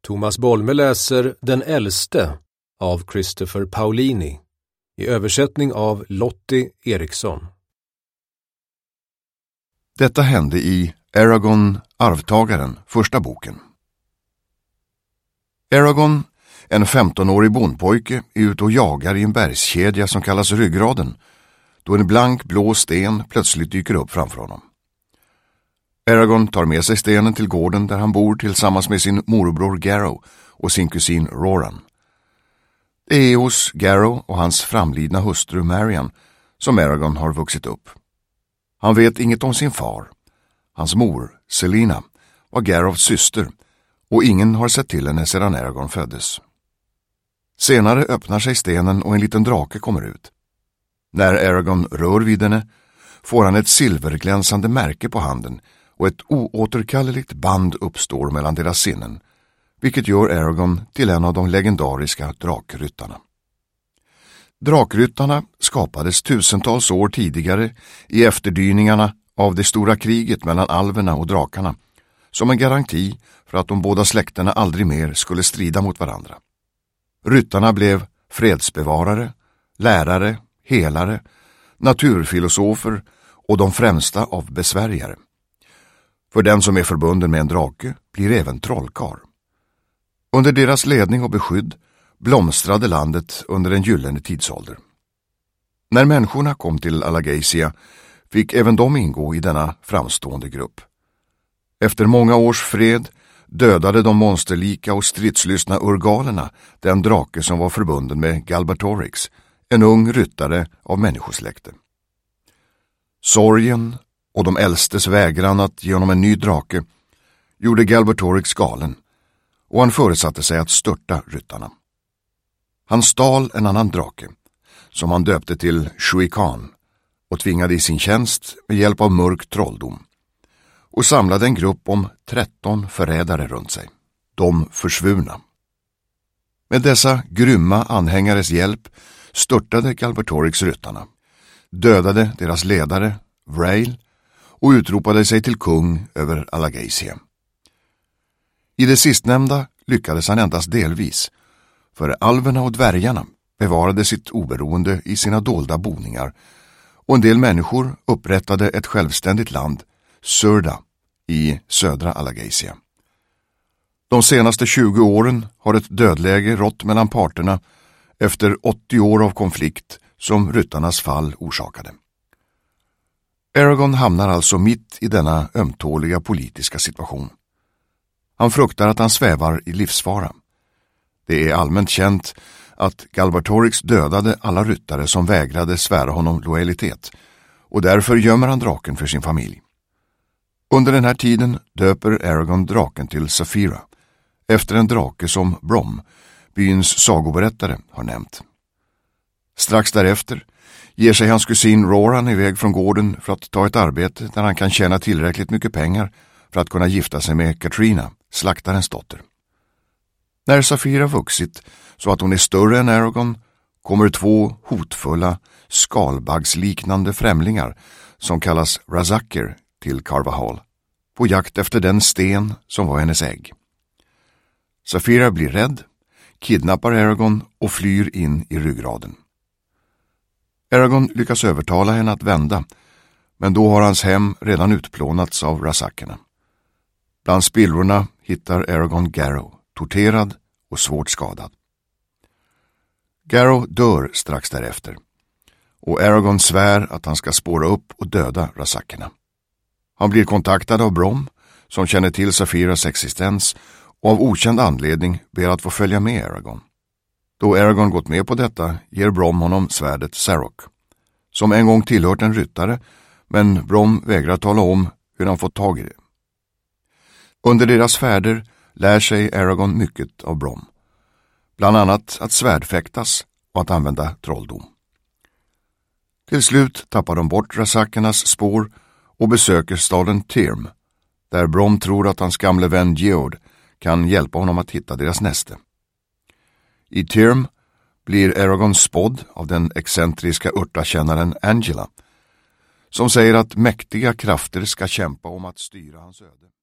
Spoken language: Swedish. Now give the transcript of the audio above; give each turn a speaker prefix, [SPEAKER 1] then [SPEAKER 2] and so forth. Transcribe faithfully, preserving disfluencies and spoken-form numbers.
[SPEAKER 1] Thomas Bolme läser Den äldste av Christopher Paolini i översättning av Lottie Eriksson.
[SPEAKER 2] Detta hände i Eragon, arvtagaren, första boken. Eragon, en femtonårig bondpojke, är ute och jagar i en bergskedja som kallas Ryggraden, då en blank blå sten plötsligt dyker upp framför honom. Eragon tar med sig stenen till gården där han bor tillsammans med sin morbror Garrow och sin kusin Roran. Det är hos Garrow och hans framlidna hustru Marian som Eragon har vuxit upp. Han vet inget om sin far. Hans mor, Selina, var Garrows syster och ingen har sett till henne sedan Eragon föddes. Senare öppnar sig stenen och en liten drake kommer ut. När Eragon rör vid henne får han ett silverglänsande märke på handen och ett oåterkalleligt band uppstår mellan deras sinnen, vilket gör Eragon till en av de legendariska drakryttarna. Drakryttarna skapades tusentals år tidigare i efterdyningarna av det stora kriget mellan alverna och drakarna, som en garanti för att de båda släkterna aldrig mer skulle strida mot varandra. Ryttarna blev fredsbevarare, lärare, helare, naturfilosofer och de främsta av besvärjare. För den som är förbunden med en drake blir även trollkar. Under deras ledning och beskydd blomstrade landet under en gyllene tidsålder. När människorna kom till Alagacia fick även de ingå i denna framstående grupp. Efter många års fred dödade de monsterlika och stridslystna urgalerna den drake som var förbunden med Galbatorix, en ung ryttare av människosläkte. Sorgen och de äldstes vägran att ge honom en ny drake gjorde Galbatorix galen, och han föresatte sig att störta ryttarna. Han stal en annan drake, som han döpte till Shuikan, och tvingade i sin tjänst med hjälp av mörk trolldom, och samlade en grupp om tretton förrädare runt sig, de försvurna. Med dessa grymma anhängares hjälp störtade Galbatorix ryttarna, dödade deras ledare, Vrail, och utropade sig till kung över Alagacia. I det sistnämnda lyckades han endast delvis, för alverna och dvärgarna bevarade sitt oberoende i sina dolda boningar, och en del människor upprättade ett självständigt land, Surda, i södra Alagacia. De senaste tjugo åren har ett dödläge rått mellan parterna efter åttio år av konflikt som ryttarnas fall orsakade. Eragon hamnar alltså mitt i denna ömtåliga politiska situation. Han fruktar att han svävar i livsfara. Det är allmänt känt att Galbatorix dödade alla ryttare som vägrade svära honom lojalitet, och därför gömmer han draken för sin familj. Under den här tiden döper Eragon draken till Saphira, efter en drake som Brom, byns sagoberättare, har nämnt. Strax därefter ger sig hans kusin Roran iväg från gården för att ta ett arbete där han kan tjäna tillräckligt mycket pengar för att kunna gifta sig med Katrina, slaktarens dotter. När Saphira vuxit så att hon är större än Eragon kommer två hotfulla, skalbaggsliknande främlingar som kallas Razakir till Carvahal, på jakt efter den sten som var hennes ägg. Saphira blir rädd, kidnappar Eragon och flyr in i Ryggraden. Eragon lyckas övertala henne att vända, men då har hans hem redan utplånats av Razakerna. Bland spillrorna hittar Eragon Garrow, torterad och svårt skadad. Garrow dör strax därefter, och Eragon svär att han ska spåra upp och döda Razakerna. Han blir kontaktad av Brom, som känner till Saphiras existens, och av okänd anledning ber att få följa med Eragon. Då Eragon gått med på detta ger Brom honom svärdet Sarok, som en gång tillhört en ryttare, men Brom vägrar tala om hur han fått tag i det. Under deras färder lär sig Eragon mycket av Brom, bland annat att svärdfäktas och att använda trolldom. Till slut tappar de bort Razakernas spår och besöker staden Tirm, där Brom tror att hans gamle vän Geord kan hjälpa honom att hitta deras näste. I Tirm blir Eragon spådd av den excentriska örtakännaren Angela, som säger att mäktiga krafter ska kämpa om att styra hans öde.